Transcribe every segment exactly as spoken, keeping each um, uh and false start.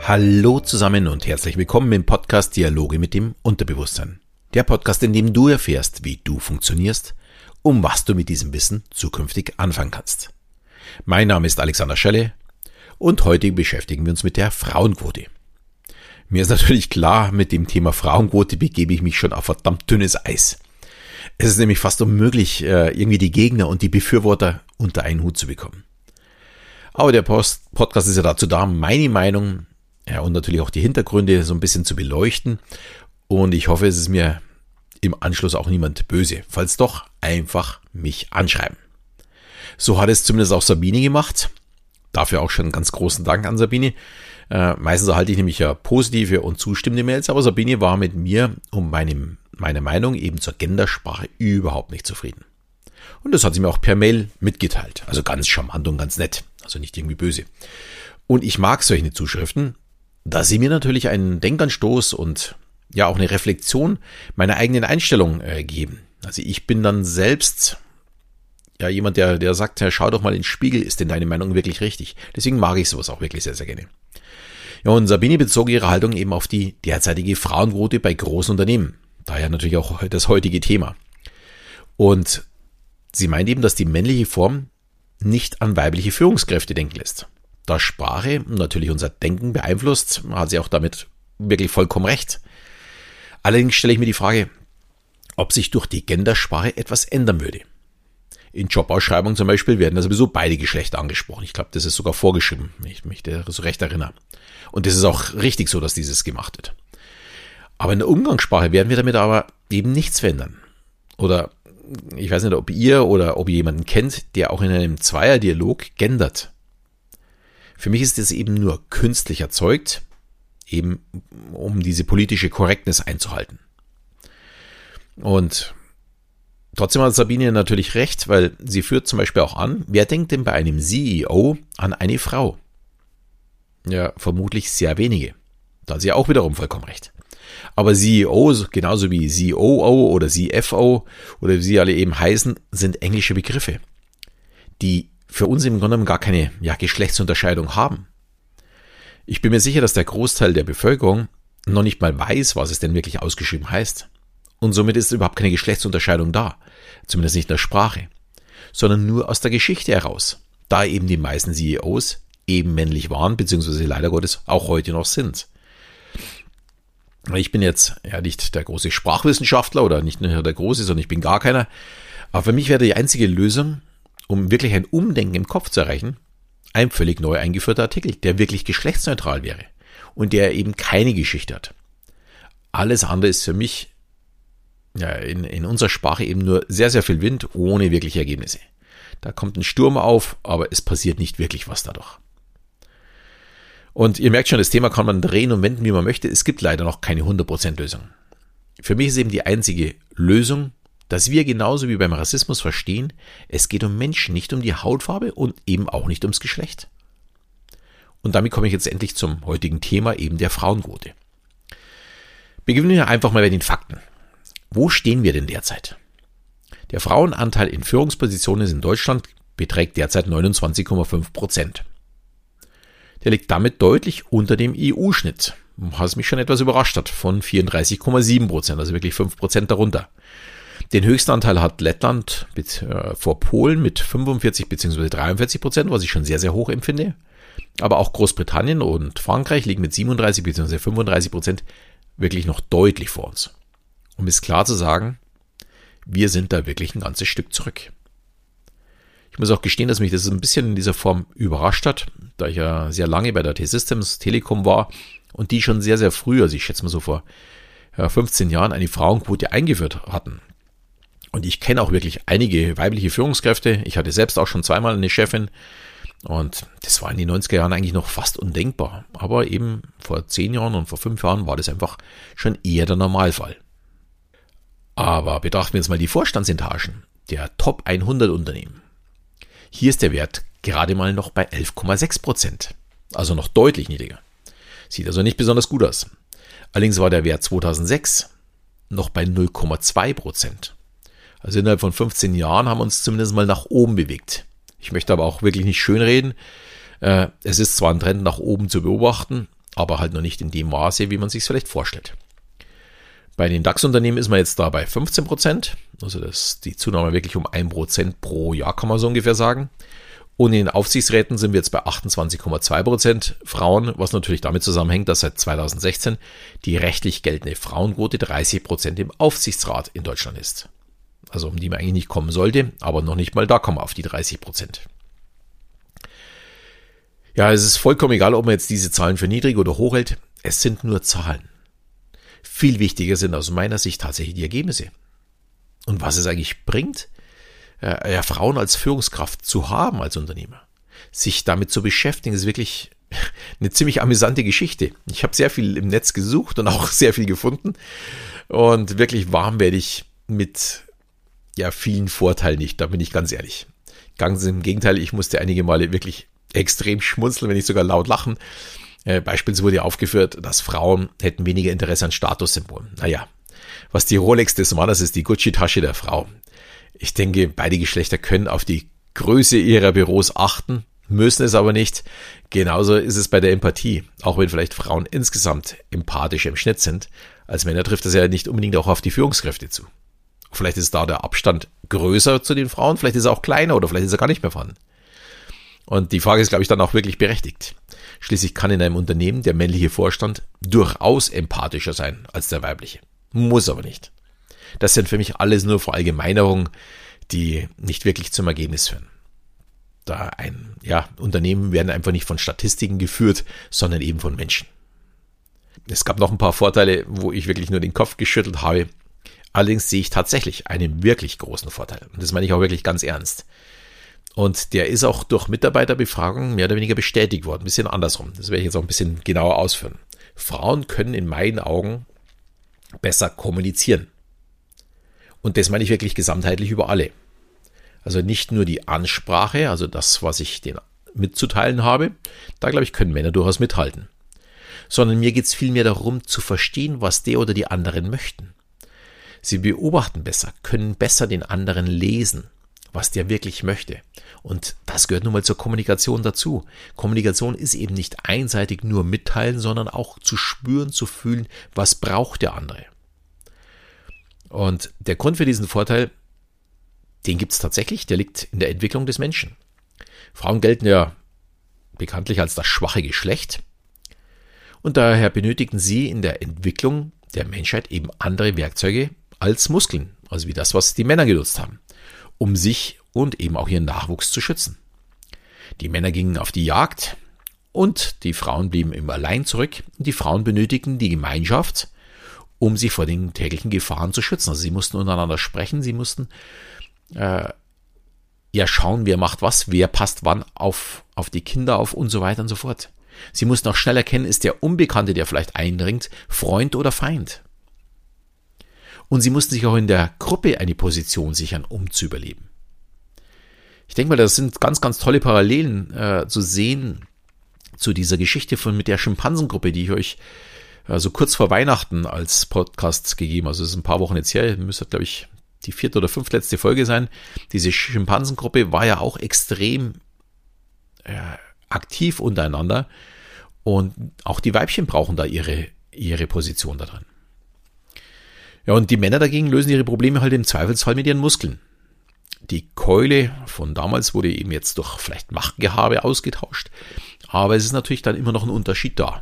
Hallo zusammen und herzlich willkommen im Podcast Dialoge mit dem Unterbewusstsein. Der Podcast, in dem du erfährst, wie du funktionierst, um was du mit diesem Wissen zukünftig anfangen kannst. Mein Name ist Alexander Schelle und heute beschäftigen wir uns mit der Frauenquote. Mir ist natürlich klar, mit dem Thema Frauenquote begebe ich mich schon auf verdammt dünnes Eis. Es ist nämlich fast unmöglich, irgendwie die Gegner und die Befürworter unter einen Hut zu bekommen. Aber der Post- Podcast ist ja dazu da, meine Meinung ja, und natürlich auch die Hintergründe so ein bisschen zu beleuchten. Und ich hoffe, es ist mir im Anschluss auch niemand böse. Falls doch, einfach mich anschreiben. So hat es zumindest auch Sabine gemacht. Dafür auch schon einen ganz großen Dank an Sabine. Äh, meistens erhalte ich nämlich ja positive und zustimmende Mails, aber Sabine war mit mir um meine, meine Meinung eben zur Gendersprache überhaupt nicht zufrieden. Und das hat sie mir auch per Mail mitgeteilt. Also ganz charmant und ganz nett. Also nicht irgendwie böse. Und ich mag solche Zuschriften, da sie mir natürlich einen Denkanstoß und ja auch eine Reflexion meiner eigenen Einstellung äh, geben. Also ich bin dann selbst ja jemand, der der sagt, ja, schau doch mal in den Spiegel, ist denn deine Meinung wirklich richtig? Deswegen mag ich sowas auch wirklich sehr, sehr gerne. Ja, und Sabine bezog ihre Haltung eben auf die derzeitige Frauenquote bei großen Unternehmen. Daher natürlich auch das heutige Thema. Und sie meint eben, dass die männliche Form nicht an weibliche Führungskräfte denken lässt. Da Sprache natürlich unser Denken beeinflusst, hat sie auch damit wirklich vollkommen recht. Allerdings stelle ich mir die Frage, ob sich durch die Gendersprache etwas ändern würde. In Jobausschreibungen zum Beispiel werden da sowieso beide Geschlechter angesprochen. Ich glaube, das ist sogar vorgeschrieben, wenn ich mich da so recht erinnere. Und das ist auch richtig so, dass dieses gemacht wird. Aber in der Umgangssprache werden wir damit aber eben nichts verändern. Oder ich weiß nicht, ob ihr oder ob ihr jemanden kennt, der auch in einem Zweierdialog gendert. Für mich ist das eben nur künstlich erzeugt, eben um diese politische Korrektness einzuhalten. Und trotzdem hat Sabine natürlich recht, weil sie führt zum Beispiel auch an, wer denkt denn bei einem C E O an eine Frau? Ja, vermutlich sehr wenige. Da hat sie auch wiederum vollkommen recht. Aber C E O, genauso wie C O O oder C F O oder wie sie alle eben heißen, sind englische Begriffe, die für uns im Grunde genommen gar keine ja, Geschlechtsunterscheidung haben. Ich bin mir sicher, dass der Großteil der Bevölkerung noch nicht mal weiß, was es denn wirklich ausgeschrieben heißt. Und somit ist überhaupt keine Geschlechtsunterscheidung da, zumindest nicht in der Sprache, sondern nur aus der Geschichte heraus, da eben die meisten C E Os eben männlich waren, beziehungsweise leider Gottes auch heute noch sind. Ich bin jetzt ja nicht der große Sprachwissenschaftler oder nicht nur der große, sondern ich bin gar keiner. Aber für mich wäre die einzige Lösung, um wirklich ein Umdenken im Kopf zu erreichen, ein völlig neu eingeführter Artikel, der wirklich geschlechtsneutral wäre und der eben keine Geschichte hat. Alles andere ist für mich ja, in, in unserer Sprache eben nur sehr, sehr viel Wind ohne wirkliche Ergebnisse. Da kommt ein Sturm auf, aber es passiert nicht wirklich was dadurch. Und ihr merkt schon, das Thema kann man drehen und wenden, wie man möchte. Es gibt leider noch keine hundert Prozent Lösung. Für mich ist eben die einzige Lösung, dass wir genauso wie beim Rassismus verstehen, es geht um Menschen, nicht um die Hautfarbe und eben auch nicht ums Geschlecht. Und damit komme ich jetzt endlich zum heutigen Thema, eben der Frauenquote. Beginnen wir einfach mal bei den Fakten. Wo stehen wir denn derzeit? Der Frauenanteil in Führungspositionen in Deutschland beträgt derzeit neunundzwanzig Komma fünf Prozent. Der liegt damit deutlich unter dem E U-Schnitt, was mich schon etwas überrascht hat, von vierunddreißig Komma sieben Prozent, also wirklich fünf Prozent darunter. Den höchsten Anteil hat Lettland mit, äh, vor Polen mit fünfundvierzig bzw. dreiundvierzig Prozent, was ich schon sehr, sehr hoch empfinde. Aber auch Großbritannien und Frankreich liegen mit siebenunddreißig bzw. fünfunddreißig Prozent wirklich noch deutlich vor uns. Um es klar zu sagen, wir sind da wirklich ein ganzes Stück zurück. Ich muss auch gestehen, dass mich das ein bisschen in dieser Form überrascht hat, da ich ja sehr lange bei der T-Systems Telekom war und die schon sehr, sehr früh, also ich schätze mal so vor ja, fünfzehn Jahren, eine Frauenquote eingeführt hatten. Und ich kenne auch wirklich einige weibliche Führungskräfte. Ich hatte selbst auch schon zweimal eine Chefin und das war in den neunziger Jahren eigentlich noch fast undenkbar. Aber eben vor zehn Jahren und vor fünf Jahren war das einfach schon eher der Normalfall. Aber betrachten wir uns mal die Vorstandsetagen der Top hundert Unternehmen. Hier ist der Wert gerade mal noch bei elf Komma sechs Prozent, also noch deutlich niedriger. Sieht also nicht besonders gut aus. Allerdings war der Wert zweitausendsechs noch bei null Komma zwei Prozent. Also innerhalb von fünfzehn Jahren haben wir uns zumindest mal nach oben bewegt. Ich möchte aber auch wirklich nicht schönreden. Es ist zwar ein Trend nach oben zu beobachten, aber halt noch nicht in dem Maße, wie man sich es vielleicht vorstellt. Bei den DAX-Unternehmen ist man jetzt da bei fünfzehn Prozent, also das die Zunahme wirklich um ein Prozent pro Jahr, kann man so ungefähr sagen. Und in den Aufsichtsräten sind wir jetzt bei achtundzwanzig Komma zwei Prozent Frauen, was natürlich damit zusammenhängt, dass seit zweitausendsechzehn die rechtlich geltende Frauenquote dreißig Prozent im Aufsichtsrat in Deutschland ist. Also um die man eigentlich nicht kommen sollte, aber noch nicht mal da kommen wir auf die dreißig Prozent. Ja, es ist vollkommen egal, ob man jetzt diese Zahlen für niedrig oder hoch hält. Es sind nur Zahlen. Viel wichtiger sind aus meiner Sicht tatsächlich die Ergebnisse. Und was es eigentlich bringt, ja, Frauen als Führungskraft zu haben als Unternehmer. Sich damit zu beschäftigen, ist wirklich eine ziemlich amüsante Geschichte. Ich habe sehr viel im Netz gesucht und auch sehr viel gefunden. Und wirklich warm werde ich mit ja, vielen Vorteilen nicht, da bin ich ganz ehrlich. Ganz im Gegenteil, ich musste einige Male wirklich extrem schmunzeln, wenn nicht sogar laut lachen. Äh, beispielsweise wurde aufgeführt, dass Frauen hätten weniger Interesse an Statussymbolen. Naja, was die Rolex des Mannes ist, die Gucci-Tasche der Frau. Ich denke, beide Geschlechter können auf die Größe ihrer Büros achten, müssen es aber nicht. Genauso ist es bei der Empathie. Auch wenn vielleicht Frauen insgesamt empathisch im Schnitt sind, als Männer trifft das ja nicht unbedingt auch auf die Führungskräfte zu. Vielleicht ist da der Abstand größer zu den Frauen, vielleicht ist er auch kleiner oder vielleicht ist er gar nicht mehr vorhanden. Und die Frage ist, glaube ich, dann auch wirklich berechtigt. Schließlich kann in einem Unternehmen der männliche Vorstand durchaus empathischer sein als der weibliche. Muss aber nicht. Das sind für mich alles nur Verallgemeinerungen, die nicht wirklich zum Ergebnis führen. Da ein, ja, Unternehmen werden einfach nicht von Statistiken geführt, sondern eben von Menschen. Es gab noch ein paar Vorteile, wo ich wirklich nur den Kopf geschüttelt habe. Allerdings sehe ich tatsächlich einen wirklich großen Vorteil. Und das meine ich auch wirklich ganz ernst. Und der ist auch durch Mitarbeiterbefragungen mehr oder weniger bestätigt worden. Ein bisschen andersrum. Das werde ich jetzt auch ein bisschen genauer ausführen. Frauen können in meinen Augen besser kommunizieren. Und das meine ich wirklich gesamtheitlich über alle. Also nicht nur die Ansprache, also das, was ich denen mitzuteilen habe. Da, glaube ich, können Männer durchaus mithalten. Sondern mir geht es vielmehr darum, zu verstehen, was der oder die anderen möchten. Sie beobachten besser, können besser den anderen lesen, was der wirklich möchte. Und das gehört nun mal zur Kommunikation dazu. Kommunikation ist eben nicht einseitig nur mitteilen, sondern auch zu spüren, zu fühlen, was braucht der andere. Und der Grund für diesen Vorteil, den gibt es tatsächlich, der liegt in der Entwicklung des Menschen. Frauen gelten ja bekanntlich als das schwache Geschlecht. Und daher benötigen sie in der Entwicklung der Menschheit eben andere Werkzeuge als Muskeln, also wie das, was die Männer genutzt haben, um sich und eben auch ihren Nachwuchs zu schützen. Die Männer gingen auf die Jagd und die Frauen blieben immer allein zurück. Und die Frauen benötigten die Gemeinschaft, um sich vor den täglichen Gefahren zu schützen. Also sie mussten untereinander sprechen, sie mussten äh, ja schauen, wer macht was, wer passt wann auf, auf die Kinder auf und so weiter und so fort. Sie mussten auch schnell erkennen, ist der Unbekannte, der vielleicht eindringt, Freund oder Feind. Und sie mussten sich auch in der Gruppe eine Position sichern, um zu überleben. Ich denke mal, das sind ganz, ganz tolle Parallelen äh, zu sehen zu dieser Geschichte von mit der Schimpansengruppe, die ich euch äh, so kurz vor Weihnachten als Podcast gegeben habe. Also es ist ein paar Wochen jetzt her, müsste, glaube ich, die vierte oder fünftletzte Folge sein. Diese Schimpansengruppe war ja auch extrem äh, aktiv untereinander und auch die Weibchen brauchen da ihre, ihre Position da drin. Ja, und die Männer dagegen lösen ihre Probleme halt im Zweifelsfall mit ihren Muskeln. Die Keule von damals wurde eben jetzt durch vielleicht Machtgehabe ausgetauscht, aber es ist natürlich dann immer noch ein Unterschied da.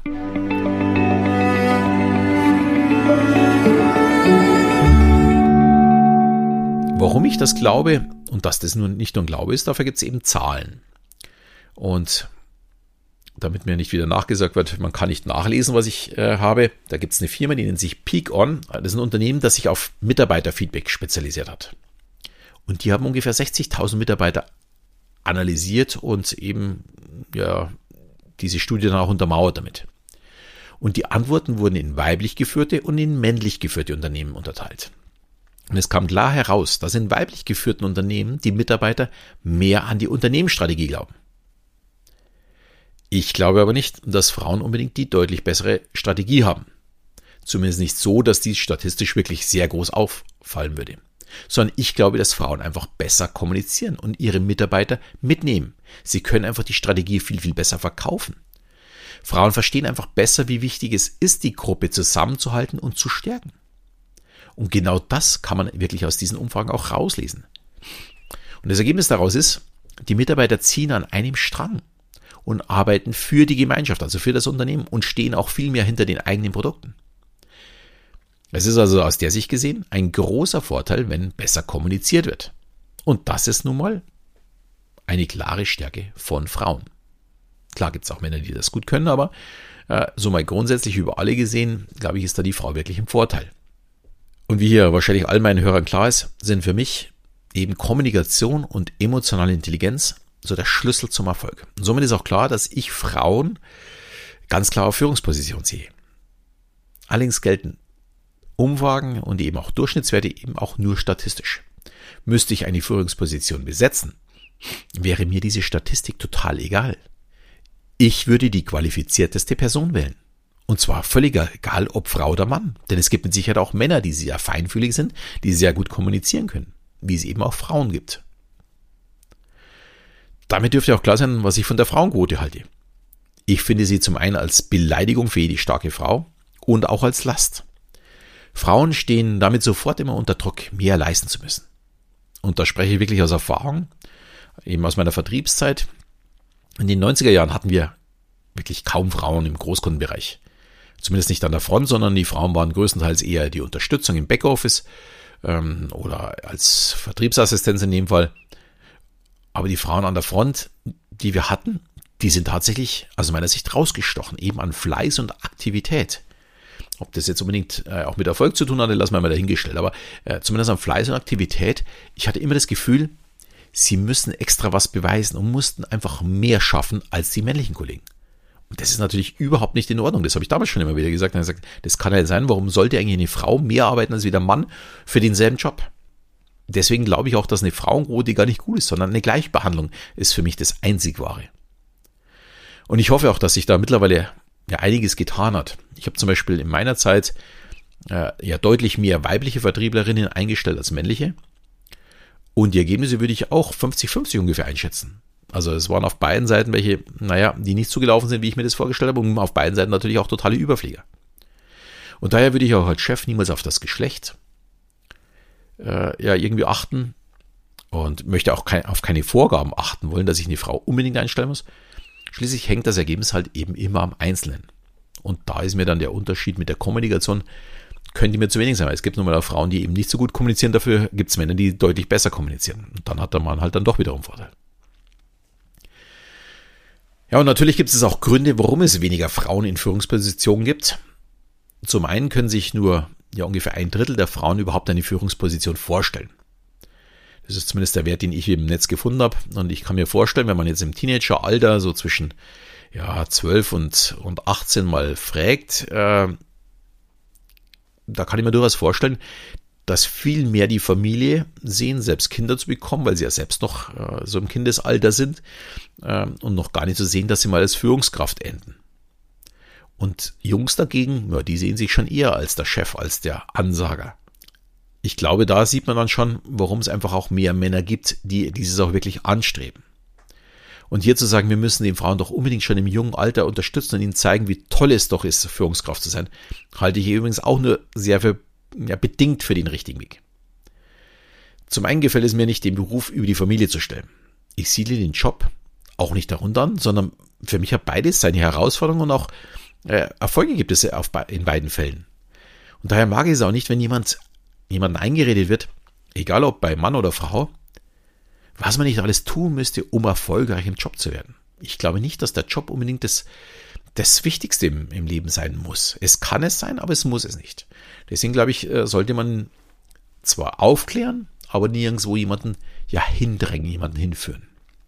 Warum ich das glaube und dass das nun nicht nur ein Glaube ist, dafür gibt es eben Zahlen. Und damit mir nicht wieder nachgesagt wird, man kann nicht nachlesen, was ich äh, habe, da gibt es eine Firma, die nennt sich Peak-On. Das ist ein Unternehmen, das sich auf Mitarbeiterfeedback spezialisiert hat. Und die haben ungefähr sechzigtausend Mitarbeiter analysiert und eben ja diese Studie dann auch untermauert damit. Und die Antworten wurden in weiblich geführte und in männlich geführte Unternehmen unterteilt. Und es kam klar heraus, dass in weiblich geführten Unternehmen die Mitarbeiter mehr an die Unternehmensstrategie glauben. Ich glaube aber nicht, dass Frauen unbedingt die deutlich bessere Strategie haben. Zumindest nicht so, dass dies statistisch wirklich sehr groß auffallen würde. Sondern ich glaube, dass Frauen einfach besser kommunizieren und ihre Mitarbeiter mitnehmen. Sie können einfach die Strategie viel, viel besser verkaufen. Frauen verstehen einfach besser, wie wichtig es ist, die Gruppe zusammenzuhalten und zu stärken. Und genau das kann man wirklich aus diesen Umfragen auch rauslesen. Und das Ergebnis daraus ist, die Mitarbeiter ziehen an einem Strang und arbeiten für die Gemeinschaft, also für das Unternehmen und stehen auch viel mehr hinter den eigenen Produkten. Es ist also aus der Sicht gesehen ein großer Vorteil, wenn besser kommuniziert wird. Und das ist nun mal eine klare Stärke von Frauen. Klar gibt es auch Männer, die das gut können, aber äh, so mal grundsätzlich über alle gesehen, glaube ich, ist da die Frau wirklich im Vorteil. Und wie hier wahrscheinlich all meinen Hörern klar ist, sind für mich eben Kommunikation und emotionale Intelligenz so der Schlüssel zum Erfolg. Und somit ist auch klar, dass ich Frauen ganz klar auf Führungsposition sehe. Allerdings gelten Umfragen und eben auch Durchschnittswerte eben auch nur statistisch. Müsste ich eine Führungsposition besetzen, wäre mir diese Statistik total egal. Ich würde die qualifizierteste Person wählen. Und zwar völlig egal, ob Frau oder Mann. Denn es gibt mit Sicherheit auch Männer, die sehr feinfühlig sind, die sehr gut kommunizieren können, wie es eben auch Frauen gibt. Damit dürfte auch klar sein, was ich von der Frauenquote halte. Ich finde sie zum einen als Beleidigung für jede starke Frau und auch als Last. Frauen stehen damit sofort immer unter Druck, mehr leisten zu müssen. Und da spreche ich wirklich aus Erfahrung, eben aus meiner Vertriebszeit. In den neunziger Jahren hatten wir wirklich kaum Frauen im Großkundenbereich. Zumindest nicht an der Front, sondern die Frauen waren größtenteils eher die Unterstützung im Backoffice ähm, oder als Vertriebsassistenz in dem Fall. Aber die Frauen an der Front, die wir hatten, die sind tatsächlich aus meiner Sicht rausgestochen, eben an Fleiß und Aktivität. Ob das jetzt unbedingt äh, auch mit Erfolg zu tun hatte, lassen wir mal dahingestellt. Aber äh, zumindest an Fleiß und Aktivität. Ich hatte immer das Gefühl, sie müssen extra was beweisen und mussten einfach mehr schaffen als die männlichen Kollegen. Und das ist natürlich überhaupt nicht in Ordnung. Das habe ich damals schon immer wieder gesagt. Und gesagt, das kann ja sein, warum sollte eigentlich eine Frau mehr arbeiten als wie der Mann für denselben Job? Deswegen glaube ich auch, dass eine Frauenquote gar nicht gut ist, sondern eine Gleichbehandlung ist für mich das Einzig Wahre. Und ich hoffe auch, dass sich da mittlerweile ja einiges getan hat. Ich habe zum Beispiel in meiner Zeit äh, ja deutlich mehr weibliche Vertrieblerinnen eingestellt als männliche. Und die Ergebnisse würde ich auch fünfzig fünfzig ungefähr einschätzen. Also es waren auf beiden Seiten welche, naja, die nicht so gelaufen sind, wie ich mir das vorgestellt habe, und auf beiden Seiten natürlich auch totale Überflieger. Und daher würde ich auch als Chef niemals auf das Geschlecht äh, ja irgendwie achten und möchte auch kein, auf keine Vorgaben achten wollen, dass ich eine Frau unbedingt einstellen muss. Schließlich hängt das Ergebnis halt eben immer am Einzelnen. Und da ist mir dann der Unterschied mit der Kommunikation, könnte mir zu wenig sein. Es gibt nun mal auch Frauen, die eben nicht so gut kommunizieren, dafür gibt es Männer, die deutlich besser kommunizieren. Und dann hat der Mann halt dann doch wiederum Vorteil. Ja, und natürlich gibt es auch Gründe, warum es weniger Frauen in Führungspositionen gibt. Zum einen können sich nur ja ungefähr ein Drittel der Frauen überhaupt eine Führungsposition vorstellen. Das ist zumindest der Wert, den ich im Netz gefunden habe. Und ich kann mir vorstellen, wenn man jetzt im Teenageralter so zwischen ja, zwölf und, und achtzehn mal fragt, äh, da kann ich mir durchaus vorstellen, dass viel mehr die Familie sehen, selbst Kinder zu bekommen, weil sie ja selbst noch äh, so im Kindesalter sind äh, und noch gar nicht so sehen, dass sie mal als Führungskraft enden. Und Jungs dagegen, ja, die sehen sich schon eher als der Chef, als der Ansager. Ich glaube, da sieht man dann schon, warum es einfach auch mehr Männer gibt, die dieses auch wirklich anstreben. Und hier zu sagen, wir müssen den Frauen doch unbedingt schon im jungen Alter unterstützen und ihnen zeigen, wie toll es doch ist, Führungskraft zu sein, halte ich übrigens auch nur sehr für, ja, bedingt für den richtigen Weg. Zum einen gefällt es mir nicht, den Beruf über die Familie zu stellen. Ich siedle den Job auch nicht darunter an, sondern für mich hat beides seine Herausforderungen und auch äh, Erfolge gibt es auf, in beiden Fällen. Und daher mag ich es auch nicht, wenn jemand jemandem eingeredet wird, egal ob bei Mann oder Frau, was man nicht alles tun müsste, um erfolgreich im Job zu werden. Ich glaube nicht, dass der Job unbedingt das, das Wichtigste im, im Leben sein muss. Es kann es sein, aber es muss es nicht. Deswegen glaube ich, sollte man zwar aufklären, aber nirgendwo jemanden ja hindrängen, jemanden hinführen.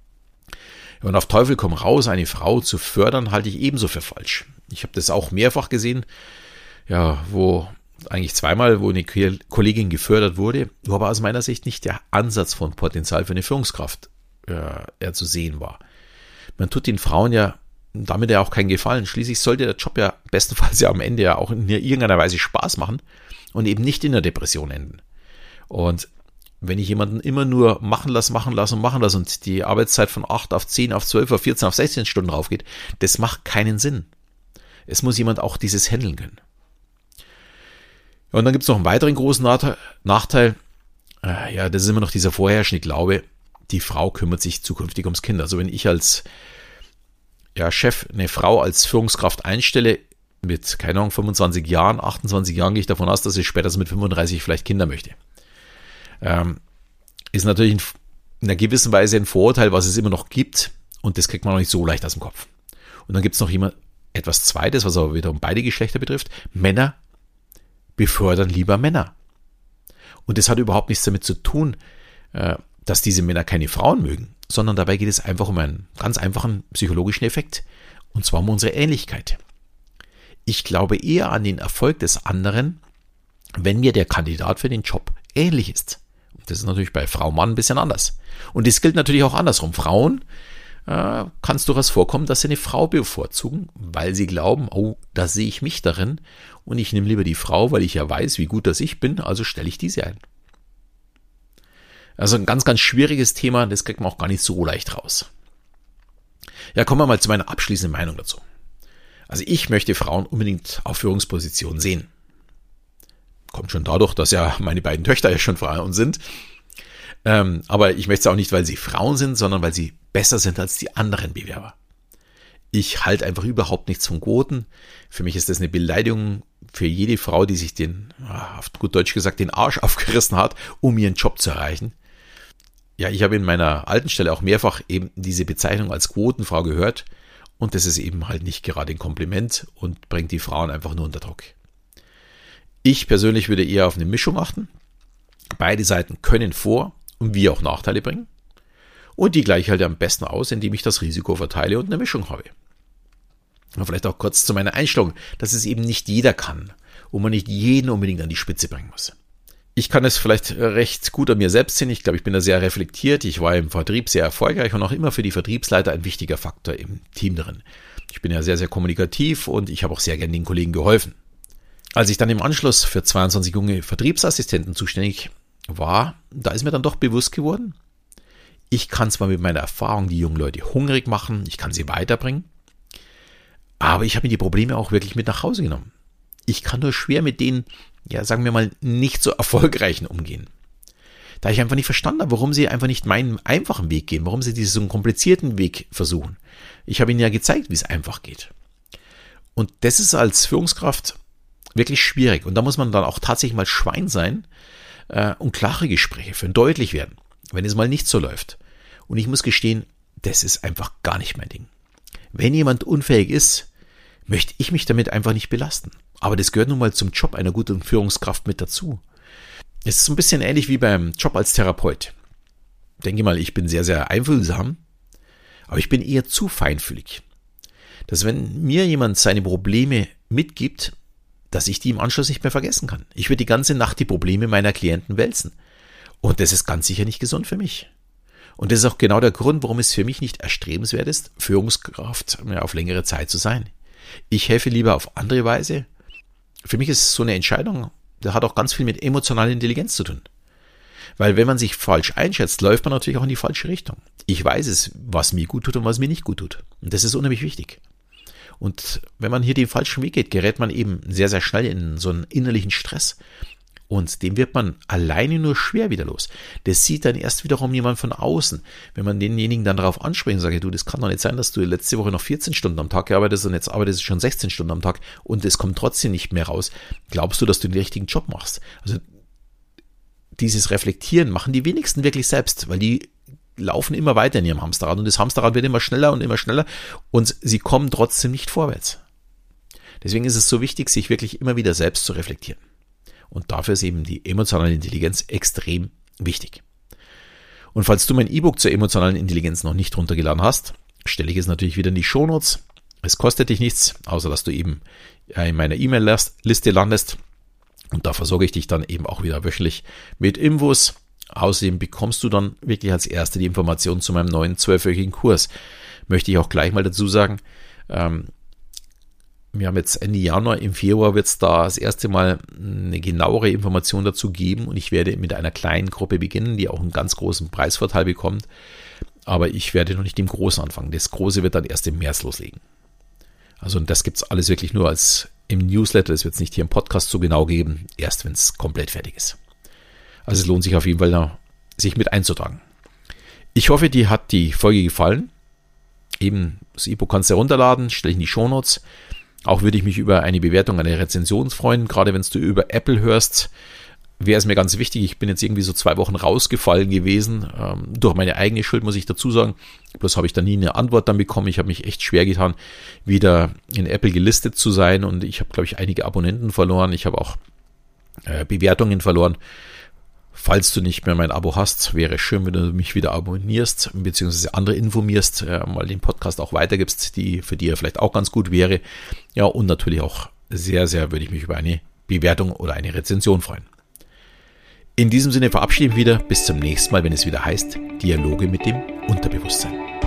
Und auf Teufel komm raus, eine Frau zu fördern, halte ich ebenso für falsch. Ich habe das auch mehrfach gesehen, ja, wo eigentlich zweimal, wo eine Kollegin gefördert wurde, wo aber aus meiner Sicht nicht der Ansatz von Potenzial für eine Führungskraft äh, zu sehen war. Man tut den Frauen ja damit ja auch keinen Gefallen. Schließlich sollte der Job ja bestenfalls ja am Ende ja auch in irgendeiner Weise Spaß machen und eben nicht in der Depression enden. Und wenn ich jemanden immer nur machen lasse, machen lasse und machen lasse und die Arbeitszeit von acht auf zehn, auf zwölf, auf vierzehn, auf sechzehn Stunden raufgeht, das macht keinen Sinn. Es muss jemand auch dieses handeln können. Ja, und dann gibt es noch einen weiteren großen Nachteil. Äh, ja, das ist immer noch dieser vorherrschende Glaube, die Frau kümmert sich zukünftig ums Kind. Also wenn ich als ja, Chef eine Frau als Führungskraft einstelle, mit, keine Ahnung, fünfundzwanzig Jahren, achtundzwanzig Jahren gehe ich davon aus, dass sie spätestens mit fünfunddreißig vielleicht Kinder möchte. Ähm, ist natürlich in, in einer gewissen Weise ein Vorurteil, was es immer noch gibt, und das kriegt man noch nicht so leicht aus dem Kopf. Und dann gibt es noch immer etwas Zweites, was aber wiederum beide Geschlechter betrifft. Männer befördern lieber Männer. Und das hat überhaupt nichts damit zu tun, dass diese Männer keine Frauen mögen, sondern dabei geht es einfach um einen ganz einfachen psychologischen Effekt, und zwar um unsere Ähnlichkeit. Ich glaube eher an den Erfolg des anderen, wenn mir der Kandidat für den Job ähnlich ist. Das ist natürlich bei Frau, Mann ein bisschen anders. Und das gilt natürlich auch andersrum. Frauen äh, kann es durchaus vorkommen, dass sie eine Frau bevorzugen, weil sie glauben, oh, da sehe ich mich darin und ich nehme lieber die Frau, weil ich ja weiß, wie gut das ich bin, also stelle ich diese ein. Also ein ganz, ganz schwieriges Thema, das kriegt man auch gar nicht so leicht raus. Ja, kommen wir mal zu meiner abschließenden Meinung dazu. Also ich möchte Frauen unbedingt auf Führungspositionen sehen. Kommt schon dadurch, dass ja meine beiden Töchter ja schon Frauen sind. Ähm, aber ich möchte es auch nicht, weil sie Frauen sind, sondern weil sie besser sind als die anderen Bewerber. Ich halte einfach überhaupt nichts von Quoten. Für mich ist das eine Beleidigung für jede Frau, die sich den, auf gut Deutsch gesagt, den Arsch aufgerissen hat, um ihren Job zu erreichen. Ja, ich habe in meiner alten Stelle auch mehrfach eben diese Bezeichnung als Quotenfrau gehört. Und das ist eben halt nicht gerade ein Kompliment und bringt die Frauen einfach nur unter Druck. Ich persönlich würde eher auf eine Mischung achten. Beide Seiten können Vor- und wie auch Nachteile bringen. Und die gleiche halt am besten aus, indem ich das Risiko verteile und eine Mischung habe. Und vielleicht auch kurz zu meiner Einstellung, dass es eben nicht jeder kann und man nicht jeden unbedingt an die Spitze bringen muss. Ich kann es vielleicht recht gut an mir selbst sehen. Ich glaube, ich bin da sehr reflektiert. Ich war im Vertrieb sehr erfolgreich und auch immer für die Vertriebsleiter ein wichtiger Faktor im Team drin. Ich bin ja sehr, sehr kommunikativ und ich habe auch sehr gerne den Kollegen geholfen. Als ich dann im Anschluss für zweiundzwanzig junge Vertriebsassistenten zuständig war, da ist mir dann doch bewusst geworden, ich kann zwar mit meiner Erfahrung die jungen Leute hungrig machen, ich kann sie weiterbringen, aber ich habe mir die Probleme auch wirklich mit nach Hause genommen. Ich kann nur schwer mit denen, ja, sagen wir mal, nicht so erfolgreichen umgehen. Da ich einfach nicht verstanden habe, warum sie einfach nicht meinen einfachen Weg gehen, warum sie diesen komplizierten Weg versuchen. Ich habe ihnen ja gezeigt, wie es einfach geht. Und das ist als Führungskraft wirklich schwierig. Und da muss man dann auch tatsächlich mal Schwein sein äh, und klare Gespräche führen, deutlich werden, wenn es mal nicht so läuft. Und ich muss gestehen, das ist einfach gar nicht mein Ding. Wenn jemand unfähig ist, möchte ich mich damit einfach nicht belasten. Aber das gehört nun mal zum Job einer guten Führungskraft mit dazu. Es ist so ein bisschen ähnlich wie beim Job als Therapeut. Ich denke mal, ich bin sehr, sehr einfühlsam, aber ich bin eher zu feinfühlig. Dass wenn mir jemand seine Probleme mitgibt, dass ich die im Anschluss nicht mehr vergessen kann. Ich würde die ganze Nacht die Probleme meiner Klienten wälzen. Und das ist ganz sicher nicht gesund für mich. Und das ist auch genau der Grund, warum es für mich nicht erstrebenswert ist, Führungskraft auf längere Zeit zu sein. Ich helfe lieber auf andere Weise. Für mich ist so eine Entscheidung, das hat auch ganz viel mit emotionaler Intelligenz zu tun. Weil wenn man sich falsch einschätzt, läuft man natürlich auch in die falsche Richtung. Ich weiß es, was mir gut tut und was mir nicht gut tut. Und das ist unheimlich wichtig. Und wenn man hier den falschen Weg geht, gerät man eben sehr, sehr schnell in so einen innerlichen Stress. Und dem wird man alleine nur schwer wieder los. Das sieht dann erst wiederum jemand von außen. Wenn man denjenigen dann darauf anspricht und sagt, du, das kann doch nicht sein, dass du letzte Woche noch vierzehn Stunden am Tag gearbeitet hast und jetzt arbeitest du schon sechzehn Stunden am Tag und es kommt trotzdem nicht mehr raus. Glaubst du, dass du den richtigen Job machst? Also dieses Reflektieren machen die wenigsten wirklich selbst, weil die laufen immer weiter in ihrem Hamsterrad und das Hamsterrad wird immer schneller und immer schneller und sie kommen trotzdem nicht vorwärts. Deswegen ist es so wichtig, sich wirklich immer wieder selbst zu reflektieren. Und dafür ist eben die emotionale Intelligenz extrem wichtig. Und falls du mein E-Book zur emotionalen Intelligenz noch nicht runtergeladen hast, stelle ich es natürlich wieder in die Shownotes. Es kostet dich nichts, außer dass du eben in meiner E-Mail-Liste landest. Und da versorge ich dich dann eben auch wieder wöchentlich mit Infos. Außerdem bekommst du dann wirklich als Erste die Informationen zu meinem neuen zwölfwöchigen Kurs. Möchte ich auch gleich mal dazu sagen, ähm, wir haben jetzt Ende Januar, im Februar wird es da das erste Mal eine genauere Information dazu geben und ich werde mit einer kleinen Gruppe beginnen, die auch einen ganz großen Preisvorteil bekommt, aber ich werde noch nicht im Großen anfangen. Das Große wird dann erst im März loslegen. Also und das gibt's alles wirklich nur als im Newsletter. Das wird es nicht hier im Podcast so genau geben, erst wenn es komplett fertig ist. Also es lohnt sich auf jeden Fall, noch, sich mit einzutragen. Ich hoffe, dir hat die Folge gefallen. Eben das E-Book kannst du herunterladen, stelle ich in die Shownotes. Auch würde ich mich über eine Bewertung, eine Rezension freuen, gerade wenn du über Apple hörst. Wäre es mir ganz wichtig, ich bin jetzt irgendwie so zwei Wochen rausgefallen gewesen, ähm, durch meine eigene Schuld, muss ich dazu sagen. Bloß habe ich da nie eine Antwort dann bekommen. Ich habe mich echt schwer getan, wieder in Apple gelistet zu sein und ich habe, glaube ich, einige Abonnenten verloren. Ich habe auch äh, Bewertungen verloren. Falls du nicht mehr mein Abo hast, wäre es schön, wenn du mich wieder abonnierst, beziehungsweise andere informierst, äh, mal den Podcast auch weitergibst, die für die vielleicht auch ganz gut wäre. Ja, und natürlich auch sehr, sehr würde ich mich über eine Bewertung oder eine Rezension freuen. In diesem Sinne verabschiede ich mich wieder. Bis zum nächsten Mal, wenn es wieder heißt Dialoge mit dem Unterbewusstsein.